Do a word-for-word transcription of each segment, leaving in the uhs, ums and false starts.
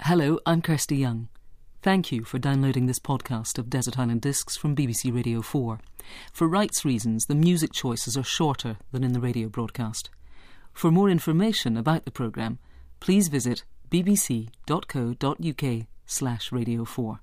Hello, I'm Kirsty Young. Thank you for downloading this podcast of Desert Island Discs from B B C Radio four. For rights reasons, the music choices are shorter than in the radio broadcast. For more information about the programme, please visit bbc.co.uk slash radio four.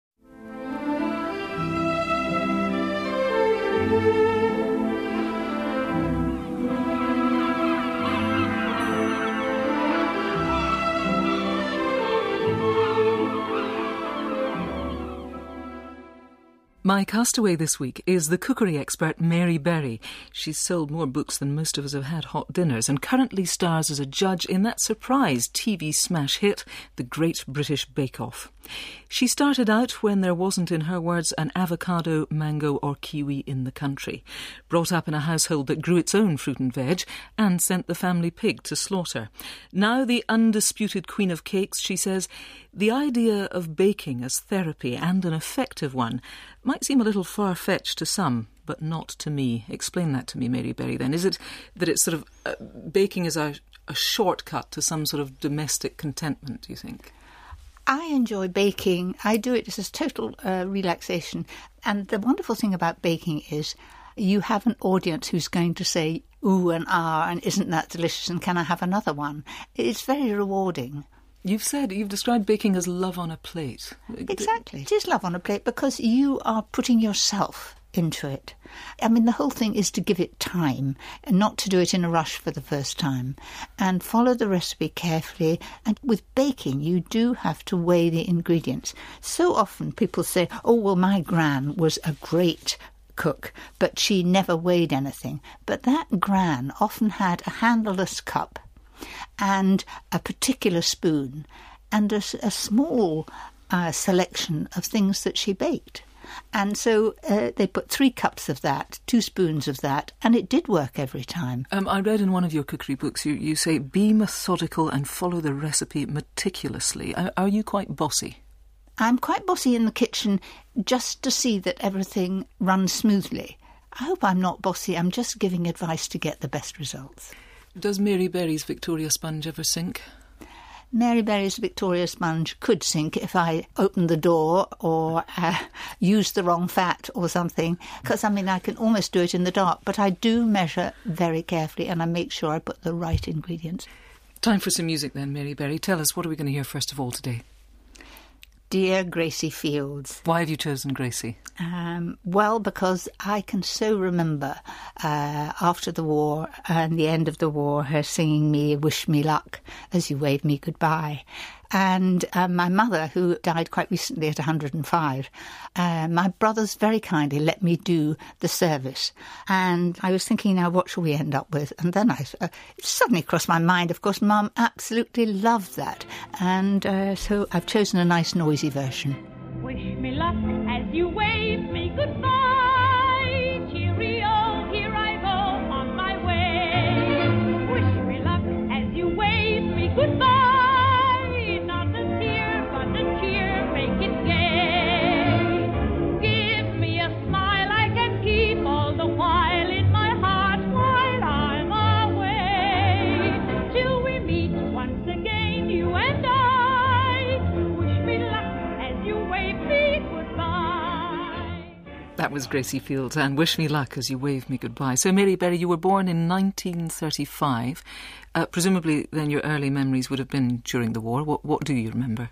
My castaway this week is the cookery expert Mary Berry. She's sold more books than most of us have had hot dinners and currently stars as a judge in that surprise T V smash hit, The Great British Bake Off. She started out when there wasn't, in her words, an avocado, mango or kiwi in the country. Brought up in a household that grew its own fruit and veg and sent the family pig to slaughter. Now the undisputed queen of cakes, she says, the idea of baking as therapy, and an effective one, might seem a little far-fetched to some, but not to me. Explain that to me, Mary Berry, then. Is it that it's sort of uh, baking is a, a shortcut to some sort of domestic contentment, do you think? I enjoy baking. I do it as a total uh, relaxation. And the wonderful thing about baking is you have an audience who's going to say, ooh and ah, and isn't that delicious, and can I have another one? It's very rewarding. You've said, you've described baking as love on a plate. Exactly. It is love on a plate because you are putting yourself into it. I mean, the whole thing is to give it time and not to do it in a rush for the first time, and follow the recipe carefully. And with baking, you do have to weigh the ingredients. So often people say, oh, well, my gran was a great cook, but she never weighed anything. But that gran often had a handleless cup and a particular spoon and a, a small uh, selection of things that she baked. And so uh, they put three cups of that, two spoons of that, and it did work every time. Um, I read in one of your cookery books, you, you say, be methodical and follow the recipe meticulously. Are, are you quite bossy? I'm quite bossy in the kitchen just to see that everything runs smoothly. I hope I'm not bossy. I'm just giving advice to get the best results. Does Mary Berry's Victoria sponge ever sink? Mary Berry's Victoria sponge could sink if I opened the door or uh, used the wrong fat or something, because, I mean, I can almost do it in the dark, but I do measure very carefully and I make sure I put the right ingredients. Time for some music then, Mary Berry. Tell us, what are we going to hear first of all today? Dear Gracie Fields. Why have you chosen Gracie? Um, well, because I can so remember uh, after the war and the end of the war, her singing me Wish Me Luck as you wave me goodbye. And uh, my mother, who died quite recently at one hundred and five, uh, my brothers very kindly let me do the service. And I was thinking, now what shall we end up with? And then I uh, it suddenly crossed my mind, of course, Mum absolutely loved that. And uh, so I've chosen a nice noisy version. Wish me luck as you wave me goodbye. Cheerio, here I go on my way. Wish me luck as you wave me goodbye. That was Gracie Fields and Wish Me Luck as you wave me goodbye. So, Mary Berry, you were born in nineteen thirty-five. Uh, presumably, then your early memories would have been during the war. What, what do you remember?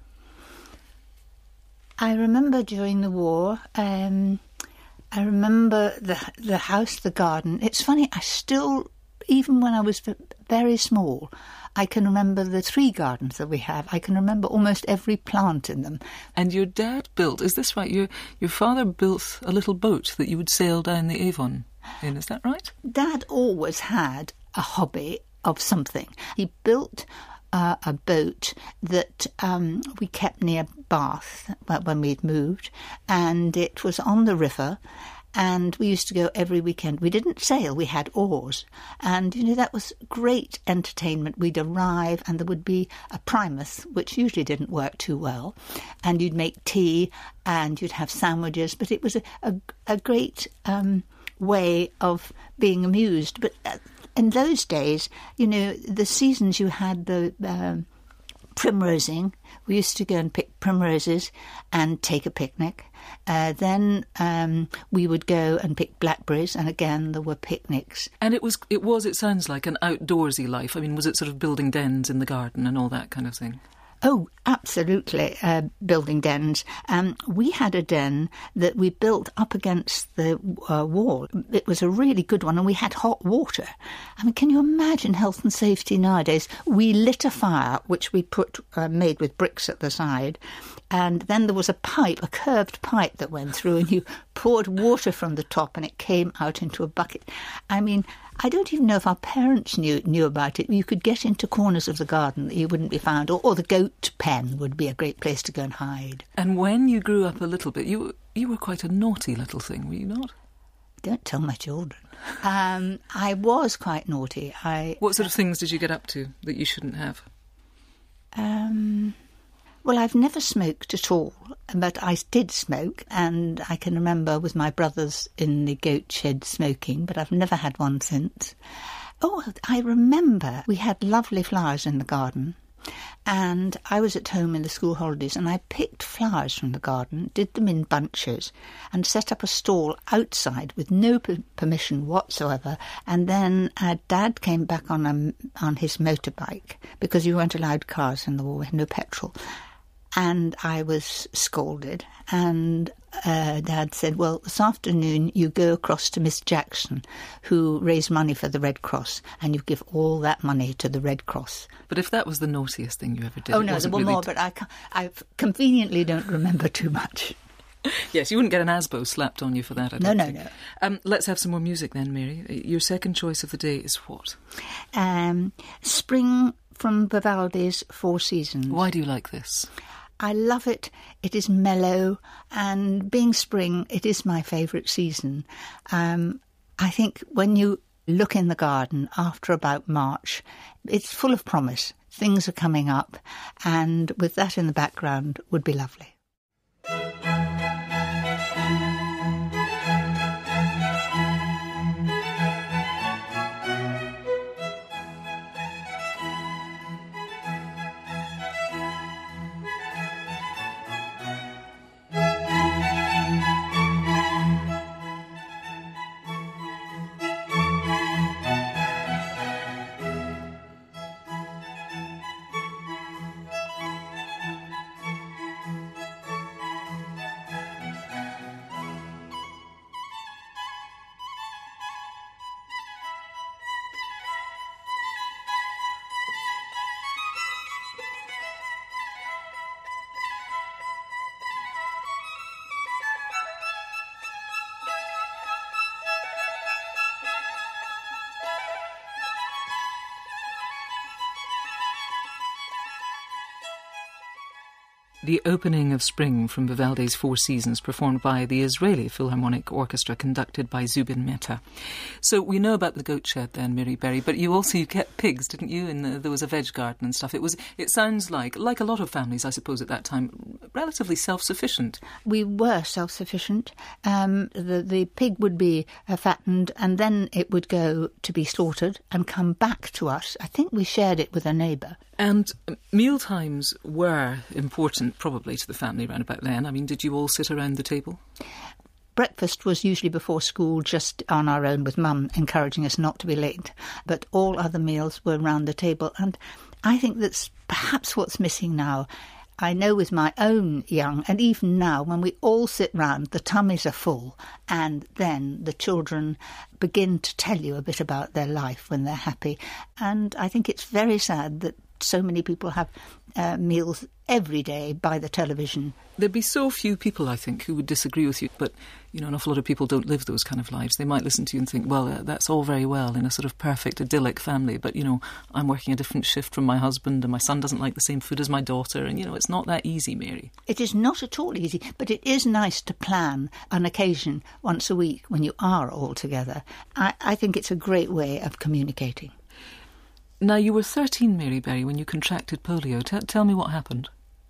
I remember during the war, um, I remember the the house, the garden. It's funny, I still, even when I was very small, I can remember the three gardens that we have. I can remember almost every plant in them. And your dad built, is this right? Your your father built a little boat that you would sail down the Avon in, is that right? Dad always had a hobby of something. He built uh, a boat that um, we kept near Bath when we'd moved, and it was on the river. And we used to go every weekend. We didn't sail, we had oars. And, you know, that was great entertainment. We'd arrive and there would be a primus, which usually didn't work too well. And you'd make tea and you'd have sandwiches. But it was a, a, a great um, way of being amused. But uh, in those days, you know, the seasons you had the... Um, primrosing. We used to go and pick primroses and take a picnic. Uh, then um, we would go and pick blackberries, and again there were picnics. And it was, it was, it sounds like an outdoorsy life. I mean, was it sort of building dens in the garden and all that kind of thing? Oh, absolutely, uh, building dens. Um, we had a den that we built up against the uh, wall. It was a really good one, and we had hot water. I mean, can you imagine health and safety nowadays? We lit a fire, which we put uh, made with bricks at the side, and then there was a pipe, a curved pipe that went through, and you poured water from the top, and it came out into a bucket. I mean, I don't even know if our parents knew knew about it. You could get into corners of the garden that you wouldn't be found, or, or the goat pen would be a great place to go and hide. And when you grew up a little bit, you you were quite a naughty little thing, were you not? Don't tell my children. Um, I was quite naughty. I What sort of things did you get up to that you shouldn't have? Um, well, I've never smoked at all, but I did smoke, and I can remember with my brothers in the goat shed smoking, but I've never had one since. Oh, I remember we had lovely flowers in the garden, and I was at home in the school holidays, and I picked flowers from the garden, did them in bunches, and set up a stall outside with no p- permission whatsoever. And then uh, Dad came back on a, on his motorbike, because you weren't allowed cars in the war, we had no petrol. And I was scolded, and uh, Dad said, well, this afternoon you go across to Miss Jackson, who raised money for the Red Cross, and you give all that money to the Red Cross. But if that was the naughtiest thing you ever did... Oh, no, there were really more, t- but I, I conveniently don't remember too much. Yes, you wouldn't get an ASBO slapped on you for that, I No, don't no, think. no. Um, let's have some more music then, Mary. Your second choice of the day is what? Um, Spring from Vivaldi's Four Seasons. Why do you like this? I love it. It is mellow, and being spring, it is my favourite season. Um, I think when you look in the garden after about March, it's full of promise. Things are coming up, and with that in the background would be lovely. The opening of Spring from Vivaldi's Four Seasons, performed by the Israeli Philharmonic Orchestra, conducted by Zubin Mehta. So we know about the goat shed then, Mary Berry, but you also you kept pigs, didn't you? And the, there was a veg garden and stuff. It was. It sounds like, like a lot of families, I suppose, at that time, relatively self-sufficient. We were self-sufficient. Um, the, the pig would be uh, fattened, and then it would go to be slaughtered and come back to us. I think we shared it with a neighbour. And meal times were important, probably, to the family round about then. I mean, did you all sit around the table? Breakfast was usually before school, just on our own with Mum, encouraging us not to be late. But all other meals were round the table. And I think that's perhaps what's missing now. I know with my own young, and even now, when we all sit round, the tummies are full, and then the children begin to tell you a bit about their life when they're happy. And I think it's very sad that so many people have uh, meals every day by the television. There'd be so few people, I think, who would disagree with you, but, you know, an awful lot of people don't live those kind of lives. They might listen to you and think, well, uh, that's all very well in a sort of perfect, idyllic family, but, you know, I'm working a different shift from my husband, and my son doesn't like the same food as my daughter, and, you know, it's not that easy, Mary. It is not at all easy, but it is nice to plan an occasion once a week when you are all together. I, I think it's a great way of communicating. Now, you were thirteen, Mary Berry, when you contracted polio. T- tell me what happened.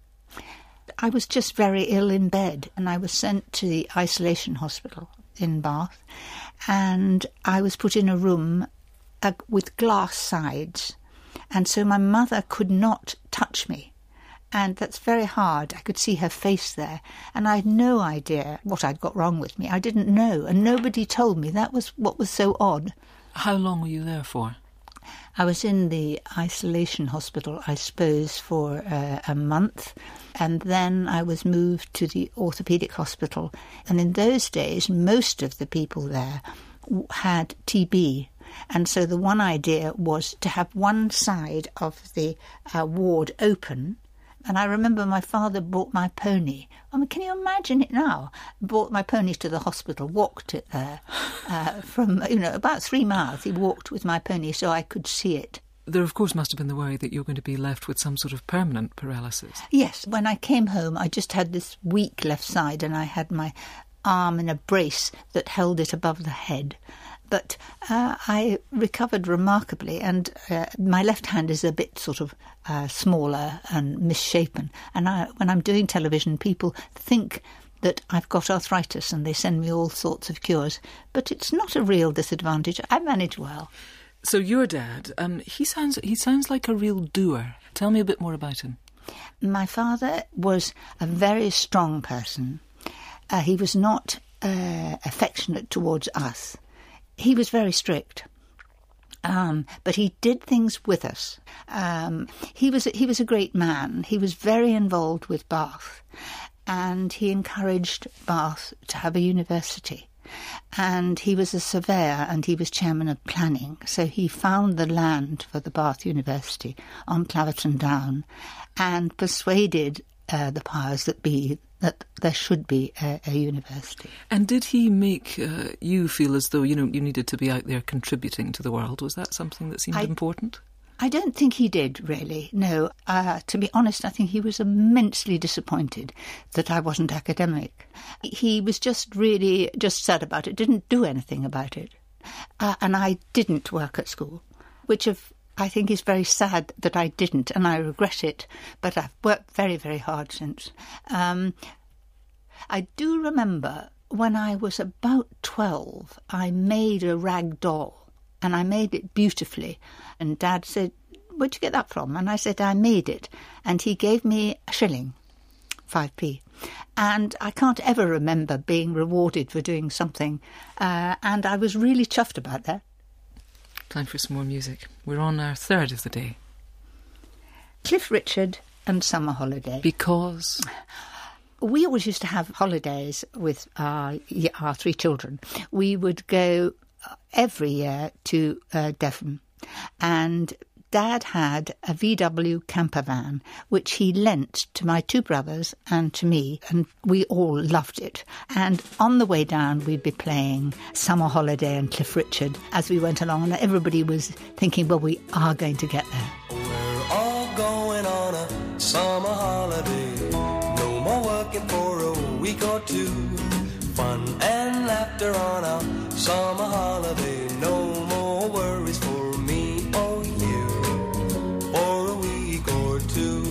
I was just very ill in bed, and I was sent to the isolation hospital in Bath, and I was put in a room uh, with glass sides, and so my mother could not touch me And that's very hard. I could see her face there. And I had no idea what I'd got wrong with me. I didn't know. And nobody told me. That was what was so odd. How long were you there for? I was in the isolation hospital, I suppose, for uh, a month. And then I was moved to the orthopaedic hospital. And in those days, most of the people there had T B. And so the one idea was to have one side of the uh, ward open. And I remember my father brought my pony. I mean, can you imagine it now? Brought my pony to the hospital, walked it there uh, from, you know, about three miles. He walked with my pony so I could see it. There, of course, must have been the worry that you're going to be left with some sort of permanent paralysis. Yes. When I came home, I just had this weak left side and I had my arm in a brace that held it above the head. But uh, I recovered remarkably, and uh, my left hand is a bit sort of uh, smaller and misshapen. And I, when I'm doing television, people think that I've got arthritis and they send me all sorts of cures. But it's not a real disadvantage. I manage well. So your dad, um, he sounds he sounds like a real doer. Tell me a bit more about him. My father was a very strong person. Uh, he was not uh, affectionate towards us. He was very strict, um, but he did things with us. Um, he was he was a great man. He was very involved with Bath, and he encouraged Bath to have a university. And he was a surveyor, and he was chairman of planning. So he found the land for the Bath University on Claverton Down, and persuaded uh, the powers that be that there should be a, a university. And did he make uh, you feel as though, you know, you needed to be out there contributing to the world? Was that something that seemed I, important? I don't think he did, really, no. Uh, to be honest, I think he was immensely disappointed that I wasn't academic. He was just really just sad about it, didn't do anything about it. Uh, and I didn't work at school, which of I think it's very sad that I didn't, and I regret it, but I've worked very, very hard since. Um, I do remember when I was about twelve, I made a rag doll, and I made it beautifully. And Dad said, "Where'd you get that from?" And I said, "I made it." And he gave me a shilling, five p. And I can't ever remember being rewarded for doing something, uh, and I was really chuffed about that. Time for some more music. We're on our third of the day. Cliff Richard and Summer Holiday. Because? We always used to have holidays with our, our three children. We would go every year to uh, Devon, and Dad had a V W camper van, which he lent to my two brothers and to me, and we all loved it. And on the way down, we'd be playing Summer Holiday and Cliff Richard as we went along, and everybody was thinking, well, we are going to get there. We're all going on a summer holiday, no more working for a week or two. Fun and laughter on our summer holiday, no more worries for me or you, for a week or two.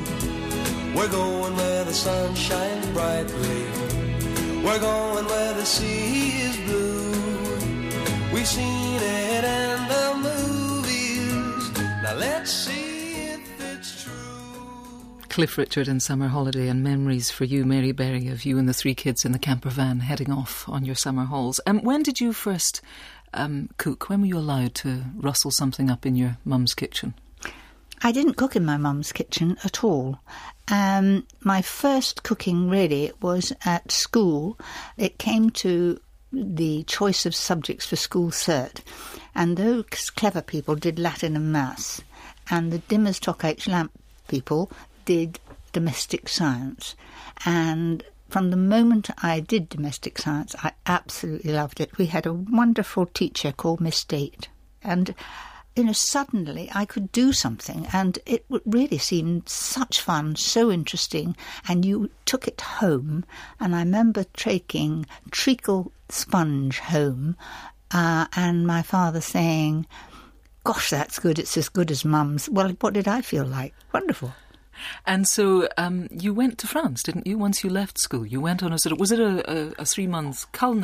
We're going where the sun shines brightly, we're going where the sea is blue. We've seen it in the movies, now let's see if it's true. Cliff Richard and Summer Holiday, and memories for you, Mary Berry, of you and the three kids in the camper van heading off on your summer hauls. Um, when did you first um, cook? When were you allowed to rustle something up in your mum's kitchen? I didn't cook in my mum's kitchen at all. Um, my first cooking really was at school. It came to the choice of subjects for school cert, and those clever people did Latin and Maths, and the dim as Tok H lamp people did domestic science. And from the moment I did domestic science, I absolutely loved it. We had a wonderful teacher called Miss Date, and you know, suddenly I could do something, and it really seemed such fun, so interesting, and you took it home. And I remember taking treacle sponge home, uh, and my father saying, "Gosh, that's good, it's as good as Mum's." Well, what did I feel like? Wonderful. And so um, you went to France, didn't you, once you left school? You went on a sort of, was it a, a, a three-month culinary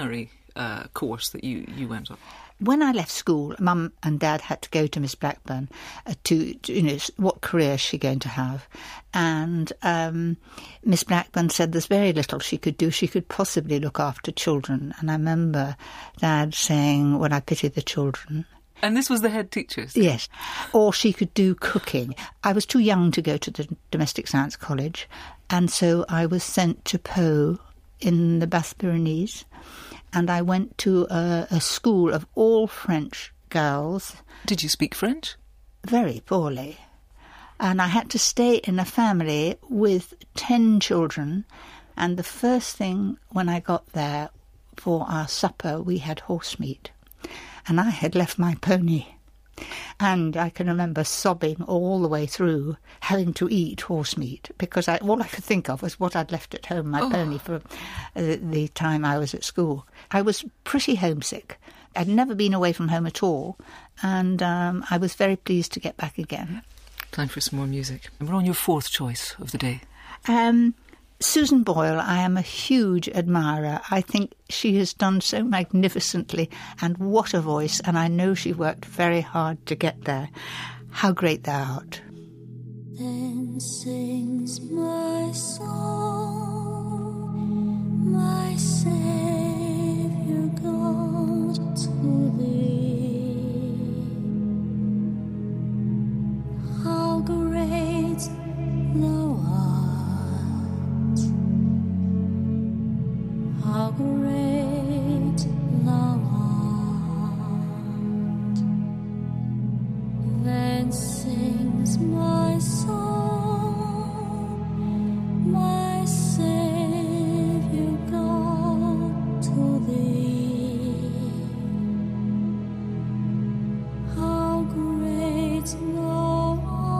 uh, course that you, you went on? When I left school, Mum and Dad had to go to Miss Blackburn uh, to, to, you know, what career is she going to have? And um, Miss Blackburn said there's very little she could do. She could possibly look after children. And I remember Dad saying, well, I pity the children. And this was the head teacher's? Yes. Or she could do cooking. I was too young to go to the Domestic Science College, and so I was sent to Pau in the Basque Pyrenees. And I went to a, a school of all French girls. Did you speak French? Very poorly. And I had to stay in a family with ten children. And the first thing when I got there for our supper, we had horse meat. And I had left my pony. And I can remember sobbing all the way through, having to eat horse meat, because I, all I could think of was what I'd left at home, my oh. pony, for uh, the time I was at school. I was pretty homesick. I'd never been away from home at all, and um, I was very pleased to get back again. Time for some more music. And we're on your fourth choice of the day. Um, Susan Boyle, I am a huge admirer. I think she has done so magnificently, and what a voice, and I know she worked very hard to get there. How great thou art. Then sings my song, my Saviour God, to thee. How great thou art. How great thou art. Then sings my song, my Saviour God, to thee. How great thou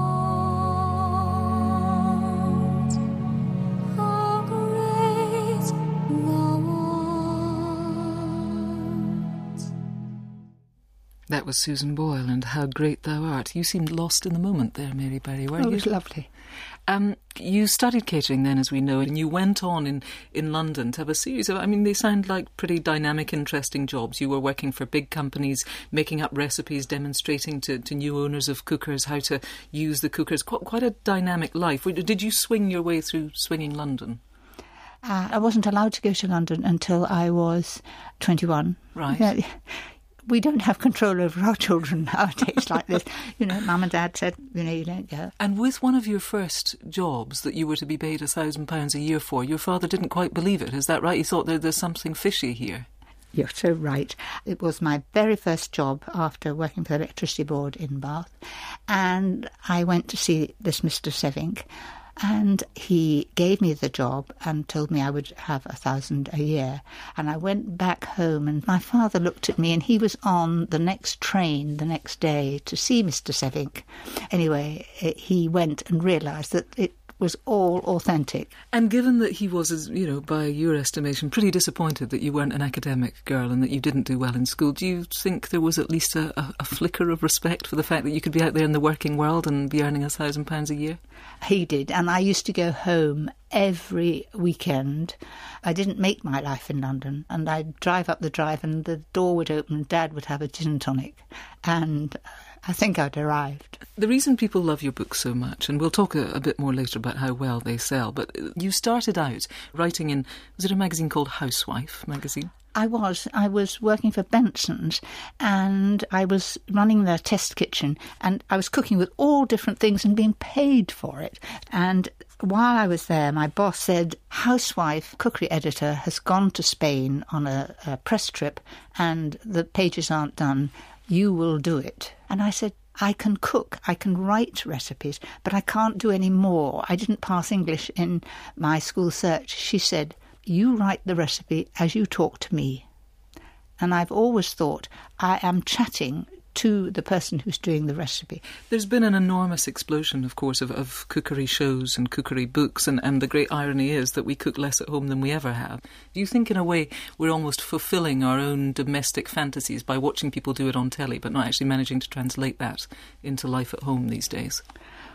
art. How great thou art. That was Susan Boyle and How Great Thou Art. You seemed lost in the moment there, Mary Berry, weren't Oh, you? it was lovely. Um, you studied catering then, as we know, and you went on in, in London to have a series of, I mean, they sound like pretty dynamic, interesting jobs. You were working for big companies, making up recipes, demonstrating to, to new owners of cookers how to use the cookers. Quite, quite a dynamic life. Did you swing your way through swinging London? Uh, I wasn't allowed to go to London until I was twenty-one. Right. Yeah, we don't have control over our children nowadays like this. You know, Mum and Dad said, you know, you don't go. And with one of your first jobs that you were to be paid a thousand pounds a year for, your father didn't quite believe it. Is that right? He thought there, there's something fishy here. You're so right. It was my very first job after working for the Electricity Board in Bath. And I went to see this Mister Sevink. And he gave me the job and told me I would have a thousand a year. And I went back home and my father looked at me and he was on the next train the next day to see Mister Sevink. Anyway, he went and realised that it was all authentic. And given that he was, as you know, by your estimation, pretty disappointed that you weren't an academic girl and that you didn't do well in school, do you think there was at least a, a, a flicker of respect for the fact that you could be out there in the working world and be earning a thousand pounds a year? He did, and I used to go home every weekend. I didn't make my life in London, and I'd drive up the drive and the door would open and Dad would have a gin and tonic, and I think I'd arrived. The reason people love your books so much, and we'll talk a, a bit more later about how well they sell, but you started out writing in, was it a magazine called Housewife magazine? I was. I was working for Benson's and I was running their test kitchen and I was cooking with all different things and being paid for it. And while I was there, my boss said, Housewife cookery editor has gone to Spain on a, a press trip and the pages aren't done. You will do it. And I said, I can cook, I can write recipes, but I can't do any more. I didn't pass English in my school search. She said, you write the recipe as you talk to me. And I've always thought I am chatting to the person who's doing the recipe. There's been an enormous explosion, of course, of, of cookery shows and cookery books, and, and the great irony is that we cook less at home than we ever have. Do you think, in a way, we're almost fulfilling our own domestic fantasies by watching people do it on telly, but not actually managing to translate that into life at home these days?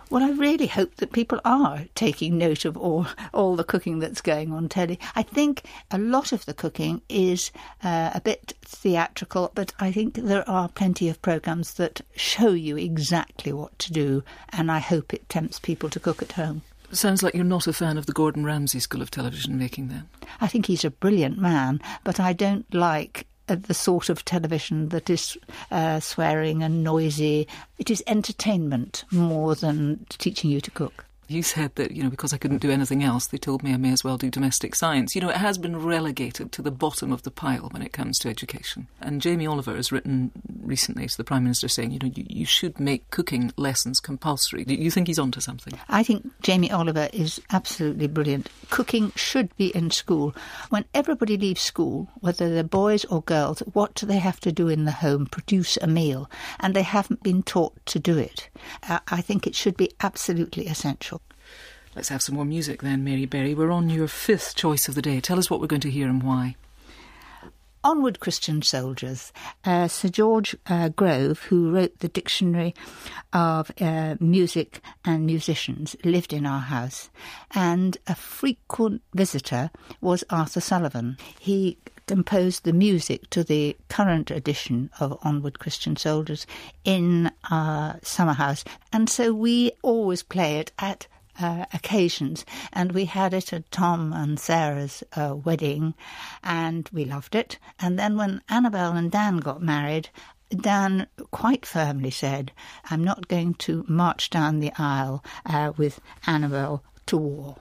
Well, I really hope that people are taking note of all, all the cooking that's going on telly. I think a lot of the cooking is uh, a bit theatrical, but I think there are plenty of programmes that show you exactly what to do, and I hope it tempts people to cook at home. Sounds like you're not a fan of the Gordon Ramsay school of television making then. I think he's a brilliant man, but I don't like uh, the sort of television that is uh, swearing and noisy. It is entertainment more than teaching you to cook. You said that, you know, because I couldn't do anything else, they told me I may as well do domestic science. You know, it has been relegated to the bottom of the pile when it comes to education. And Jamie Oliver has written recently to the Prime Minister saying, you know, you, you should make cooking lessons compulsory. Do you think he's onto something? I think Jamie Oliver is absolutely brilliant. Cooking should be in school. When everybody leaves school, whether they're boys or girls, what do they have to do in the home? Produce a meal. And they haven't been taught to do it. Uh, I think it should be absolutely essential. Let's have some more music then, Mary Berry. We're on your fifth choice of the day. Tell us what we're going to hear and why. Onward, Christian Soldiers. Uh, Sir George uh, Grove, who wrote the Dictionary of uh, Music and Musicians, lived in our house, and a frequent visitor was Arthur Sullivan. He composed the music to the current edition of Onward, Christian Soldiers in our summer house, and so we always play it at Uh, occasions, and we had it at Tom and Sarah's uh, wedding, and we loved it. And then when Annabelle and Dan got married, Dan quite firmly said, I'm not going to march down the aisle uh, with Annabelle to war.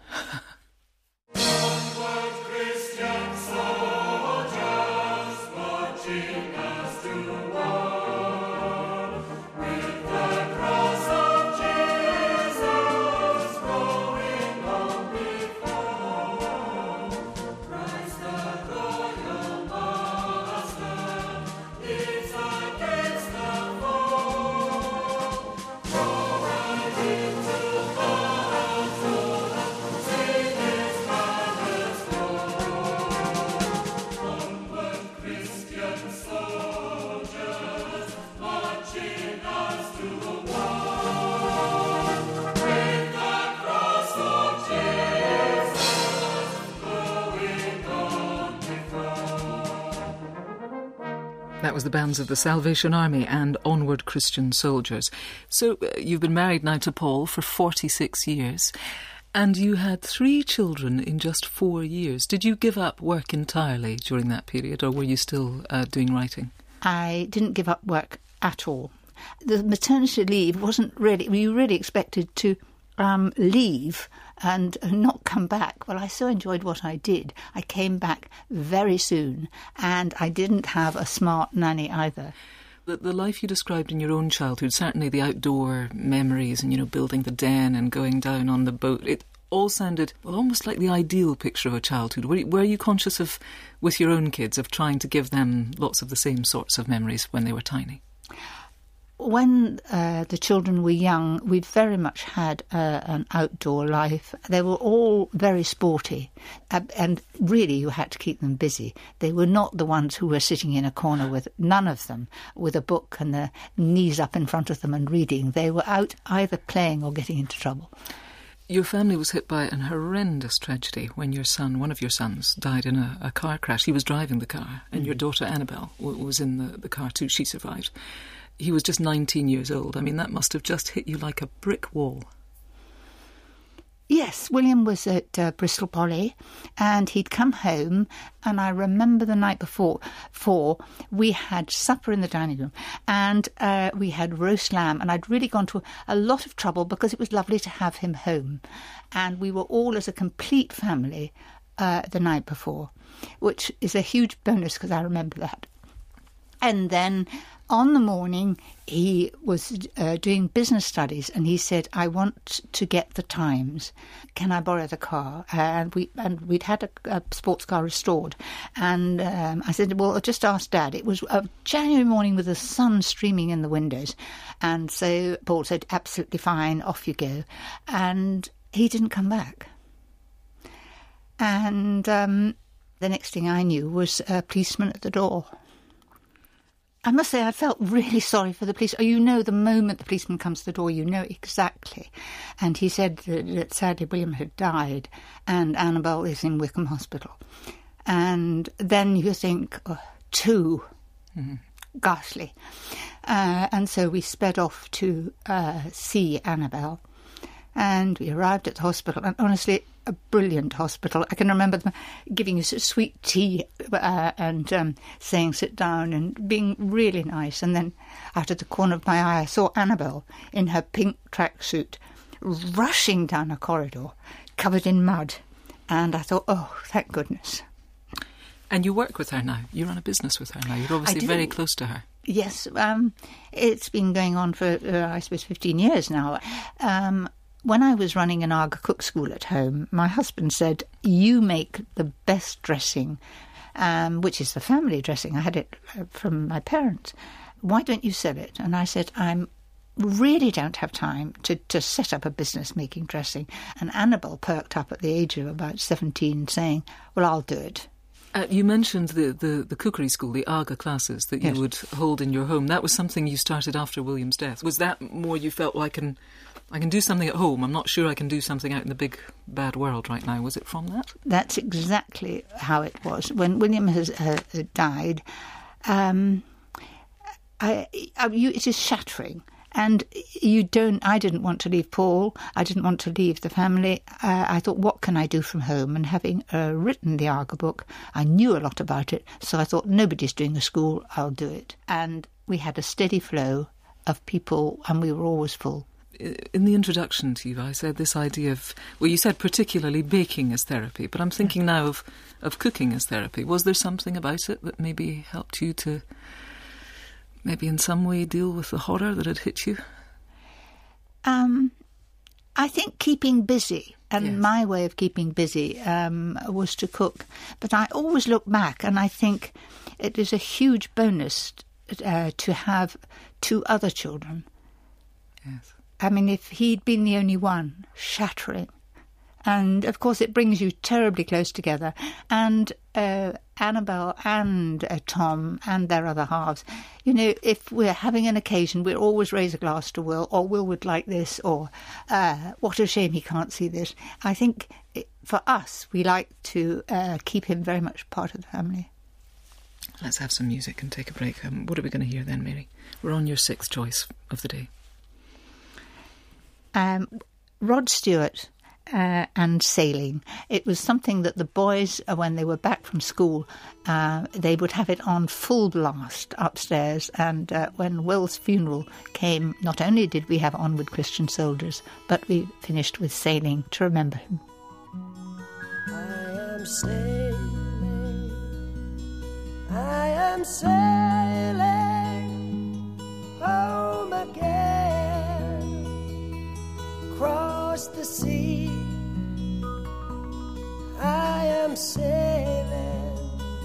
That was the bands of the Salvation Army and Onward, Christian Soldiers. So uh, you've been married now to Paul for forty-six years, and you had three children in just four years. Did you give up work entirely during that period, or were you still uh, doing writing? I didn't give up work at all. The maternity leave wasn't really... You really expected to um, leave and not come back. Well, I so enjoyed what I did. I came back very soon, and I didn't have a smart nanny either. The, the life you described in your own childhood, certainly the outdoor memories and, you know, building the den and going down on the boat, it all sounded, well, almost like the ideal picture of a childhood. Were you, were you conscious of, with your own kids, of trying to give them lots of the same sorts of memories when they were tiny? When uh, the children were young, we very much had uh, an outdoor life. They were all very sporty, uh, and really you had to keep them busy. They were not the ones who were sitting in a corner with, none of them, with a book and their knees up in front of them and reading. They were out either playing or getting into trouble. Your family was hit by an horrendous tragedy when your son, one of your sons, died in a, a car crash. He was driving the car, and mm-hmm. your daughter Annabelle w- was in the, the car too. She survived. He was just nineteen years old. I mean, that must have just hit you like a brick wall. Yes, William was at uh, Bristol Poly, and he'd come home, and I remember the night before, for we had supper in the dining room, and uh, we had roast lamb, and I'd really gone to a lot of trouble because it was lovely to have him home, and we were all as a complete family uh, the night before, which is a huge bonus because I remember that. And then on the morning, he was uh, doing business studies, and he said, I want to get the Times. Can I borrow the car? And, we, and we'd had a, a sports car restored. And um, I said, well, I'll just ask Dad. It was a January morning with the sun streaming in the windows. And so Paul said, absolutely fine, off you go. And he didn't come back. And um, the next thing I knew was a policeman at the door. I must say I felt really sorry for the police. You know, the moment the policeman comes to the door, you know exactly. And he said that, that sadly William had died and Annabel is in Wickham Hospital. And then you think, oh, two, mm-hmm. ghastly. Uh, and so we sped off to uh, see Annabel. And we arrived at the hospital, and honestly, a brilliant hospital. I can remember them giving us sweet tea uh, and um, saying sit down and being really nice. And then out of the corner of my eye, I saw Annabel in her pink tracksuit rushing down a corridor covered in mud. And I thought, oh, thank goodness. And you work with her now. You run a business with her now. You're obviously very close to her. Yes. Um, it's been going on for, uh, I suppose, fifteen years now. Um When I was running an Aga cook school at home, my husband said, you make the best dressing, um, which is the family dressing. I had it from my parents. Why don't you sell it? And I said, I really don't have time to, to set up a business making dressing. And Annabel perked up at the age of about seventeen saying, well, I'll do it. Uh, you mentioned the, the, the cookery school, the Aga classes that you Yes. would hold in your home. That was something you started after William's death. Was that more you felt, well, I can, I can do something at home, I'm not sure I can do something out in the big, bad world right now? Was it from that? That's exactly how it was. When William has uh, died, um, I, I, you, it is shattering. And you don't. I didn't want to leave Paul. I didn't want to leave the family. Uh, I thought, what can I do from home? And having uh, written the Aga book, I knew a lot about it. So I thought, nobody's doing a school, I'll do it. And we had a steady flow of people, and we were always full. In the introduction to you, I said this idea of, well, you said particularly baking as therapy, but I'm thinking now of, of cooking as therapy. Was there something about it that maybe helped you to maybe in some way deal with the horror that had hit you? Um, I think keeping busy, and Yes. my way of keeping busy um, was to cook. But I always look back and I think it is a huge bonus uh, to have two other children. Yes. I mean, if he'd been the only one, shattering. And, of course, it brings you terribly close together. And uh, Annabel and uh, Tom and their other halves, you know, if we're having an occasion, we'll always raise a glass to Will, or Will would like this, or uh, what a shame he can't see this. I think it, for us, we like to uh, keep him very much part of the family. Let's have some music and take a break. Um, what are we going to hear then, Mary? We're on your sixth choice of the day. Um, Rod Stewart... Uh, and sailing. It was something that the boys, uh, when they were back from school, uh, they would have it on full blast upstairs. And uh, when Will's funeral came, not only did we have Onward Christian Soldiers, but we finished with sailing to remember him. I am sailing, I am sailing home again, across the sea. I am sailing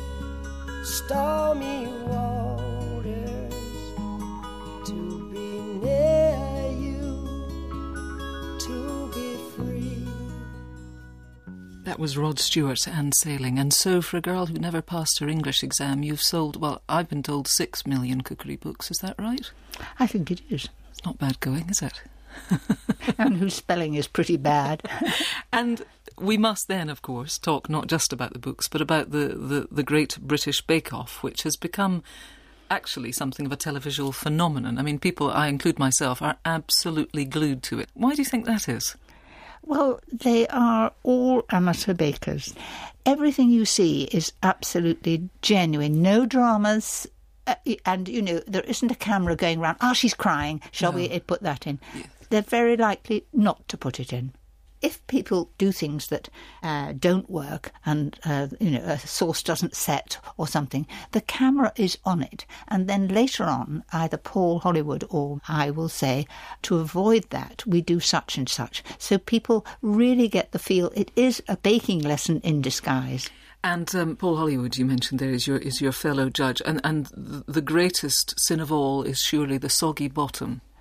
stormy waters to be near you, to be free. That was Rod Stewart and Sailing. And so for a girl who never passed her English exam, you've sold, well, I've been told six million cookery books. Is that right? I think it is. It's not bad going, is it? And whose spelling is pretty bad. And we must then, of course, talk not just about the books, but about the, the, the Great British Bake Off, which has become actually something of a televisual phenomenon. I mean, people, I include myself, are absolutely glued to it. Why do you think that is? Well, they are all amateur bakers. Everything you see is absolutely genuine. No dramas. Uh, and, you know, there isn't a camera going around, oh, she's crying, shall No. we put that in? Yes. They're very likely not to put it in. If people do things that uh, don't work and, uh, you know, a sauce doesn't set or something, the camera is on it. And then later on, either Paul Hollywood or I will say, to avoid that, we do such and such. So people really get the feel it is a baking lesson in disguise. And um, Paul Hollywood, you mentioned there, is your is your fellow judge. And, and the greatest sin of all is surely the soggy bottom.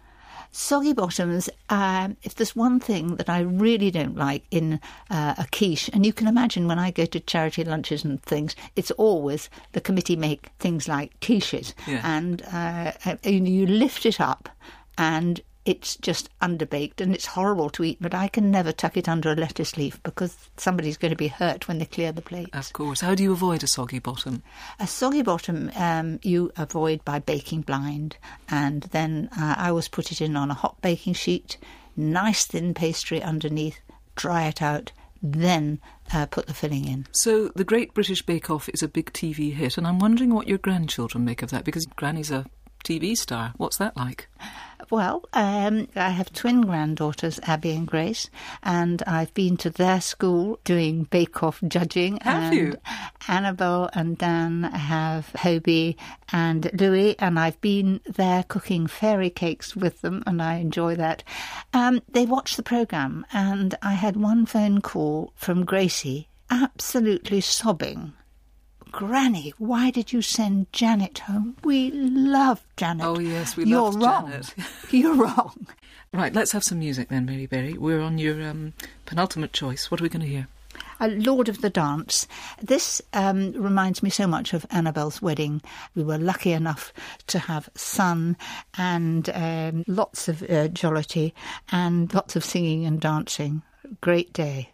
Soggy bottoms, um, if there's one thing that I really don't like in uh, a quiche, and you can imagine when I go to charity lunches and things, it's always the committee make things like quiches. Yeah. And uh, you lift it up and it's just underbaked and it's horrible to eat, but I can never tuck it under a lettuce leaf because somebody's going to be hurt when they clear the plate. Of course. How do you avoid a soggy bottom? A soggy bottom um, you avoid by baking blind, and then uh, I always put it in on a hot baking sheet, nice thin pastry underneath, dry it out, then uh, put the filling in. So the Great British Bake Off is a big T V hit, and I'm wondering what your grandchildren make of that, because Granny's a T V star. What's that like? Well, um, I have twin granddaughters, Abby and Grace, and I've been to their school doing bake-off judging. Have and you? Annabelle and Dan have Hobie and Louis, and I've been there cooking fairy cakes with them, and I enjoy that. Um, they watch the programme, and I had one phone call from Gracie, absolutely sobbing. Granny, why did you send Janet home? We love Janet. Oh, yes, we You're love wrong. Janet. You're wrong. Right, let's have some music then, Mary Berry. We're on your um, penultimate choice. What are we going to hear? Uh, Lord of the Dance. This um, reminds me so much of Annabelle's wedding. We were lucky enough to have sun and um, lots of uh, jollity and lots of singing and dancing. Great day.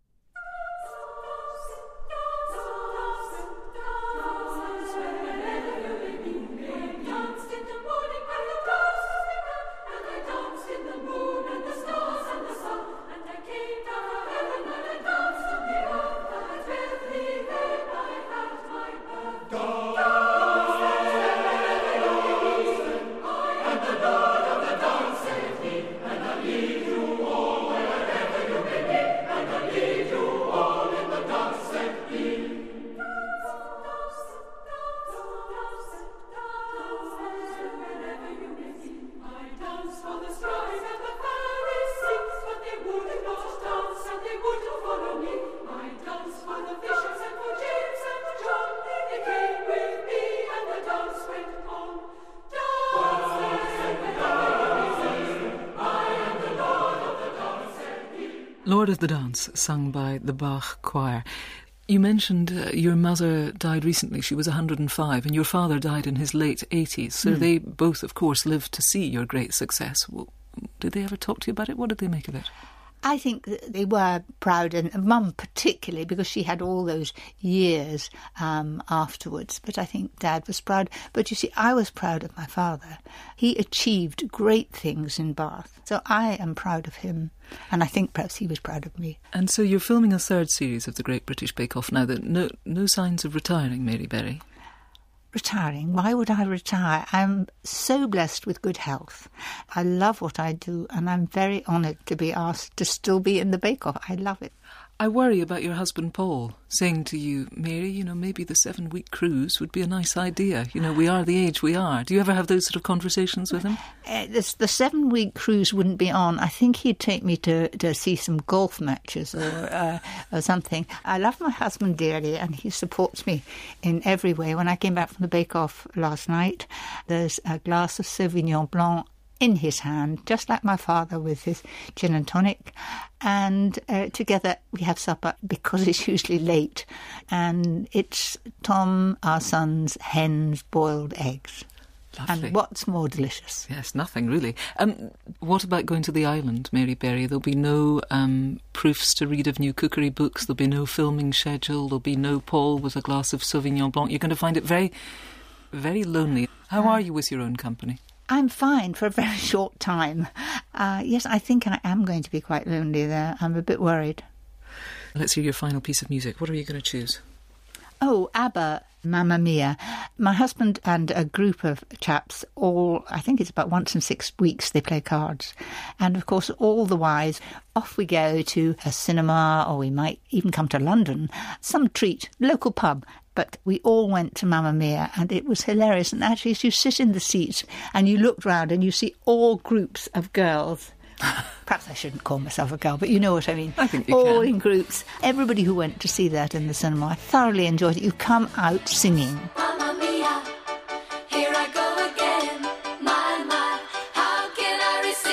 Lord of the Dance, sung by the Bach Choir. You mentioned uh, your mother died recently. She was one hundred and five, and your father died in his late eighties. So mm. they both, of course, lived to see your great success. Well, did they ever talk to you about it? What did they make of it? I think that they were proud, and Mum particularly, because she had all those years um, afterwards. But I think Dad was proud. But you see, I was proud of my father. He achieved great things in Bath. So I am proud of him. And I think perhaps he was proud of me. And so you're filming a third series of the Great British Bake Off now. That no, no signs of retiring, Mary Berry? Retiring? Why would I retire? I'm so blessed with good health. I love what I do, and I'm very honoured to be asked to still be in the Bake Off. I love it. I worry about your husband Paul saying to you, Mary, you know, maybe the seven-week cruise would be a nice idea. You know, we are the age we are. Do you ever have those sort of conversations with him? Uh, this, the seven-week cruise wouldn't be on. I think he'd take me to, to see some golf matches or, uh, or something. I love my husband dearly, and he supports me in every way. When I came back from the Bake Off last night, there's a glass of Sauvignon Blanc in his hand, just like my father with his gin and tonic, and uh, together we have supper because it's usually late, and it's Tom, our son's, hen's boiled eggs. Lovely. And what's more delicious? Yes, nothing really. Um, what about going to the island, Mary Berry? There'll be no um, proofs to read of new cookery books, there'll be no filming schedule, there'll be no Paul with a glass of Sauvignon Blanc. You're going to find it very, very lonely. How are you with your own company? I'm fine for a very short time. Uh, yes, I think I am going to be quite lonely there. I'm a bit worried. Let's hear your final piece of music. What are you going to choose? Oh, ABBA, Mamma Mia. My husband and a group of chaps, all, I think it's about once in six weeks, they play cards. And of course, all the while, off we go to a cinema, or we might even come to London, some treat, local pub. But we all went to Mamma Mia, and it was hilarious. And actually, as you sit in the seats and you look round and you see all groups of girls. Perhaps I shouldn't call myself a girl, but you know what I mean. I think you all can. in groups. Everybody who went to see that in the cinema, I thoroughly enjoyed it. You come out singing. Mamma mia, here I go again. My, my, how can I resist?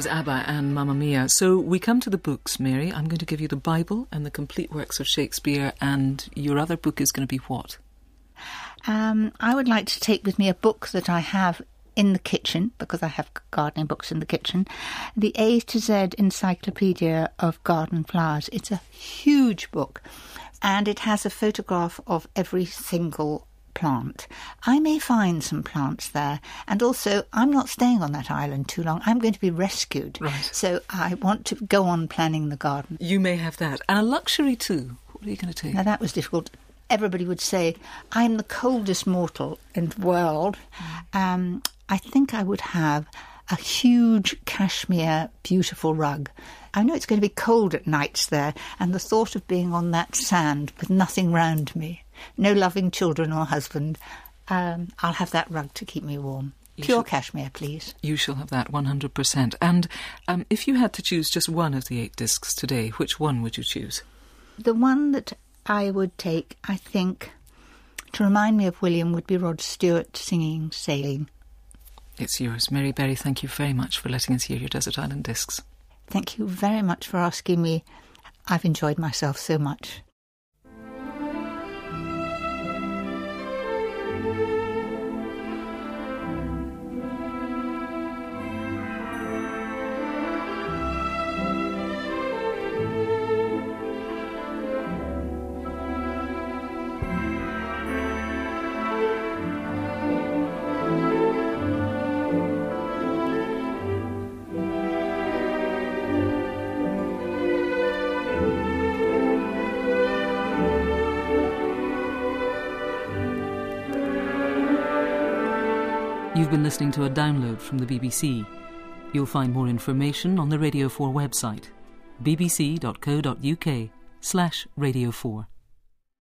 ABBA and Mamma Mia. So we come to the books, Mary. I'm going to give you the Bible and the complete works of Shakespeare, and your other book is going to be what? Um, I would like to take with me a book that I have in the kitchen, because I have gardening books in the kitchen, the A to Z Encyclopedia of Garden Flowers. It's a huge book, and it has a photograph of every single plant. I may find some plants there, and also I'm not staying on that island too long. I'm going to be rescued. Right. So I want to go on planning the garden. You may have that. And a luxury too. What are you going to take? Now that was difficult. Everybody would say, I'm the coldest mortal in the world. Um, I think I would have a huge cashmere beautiful rug. I know it's going to be cold at nights there, and the thought of being on that sand with nothing round me, no loving children or husband, um, I'll have that rug to keep me warm. You Pure shall- cashmere, please. You shall have that one hundred percent. And um, if you had to choose just one of the eight discs today, which one would you choose? The one that I would take, I think, to remind me of William, would be Rod Stewart singing Sailing. It's yours. Mary Berry, thank you very much for letting us hear your Desert Island Discs. Thank you very much for asking me. I've enjoyed myself so much. You've been listening to a download from the B B C. You'll find more information on the Radio four website, bbc.co.uk slash Radio 4.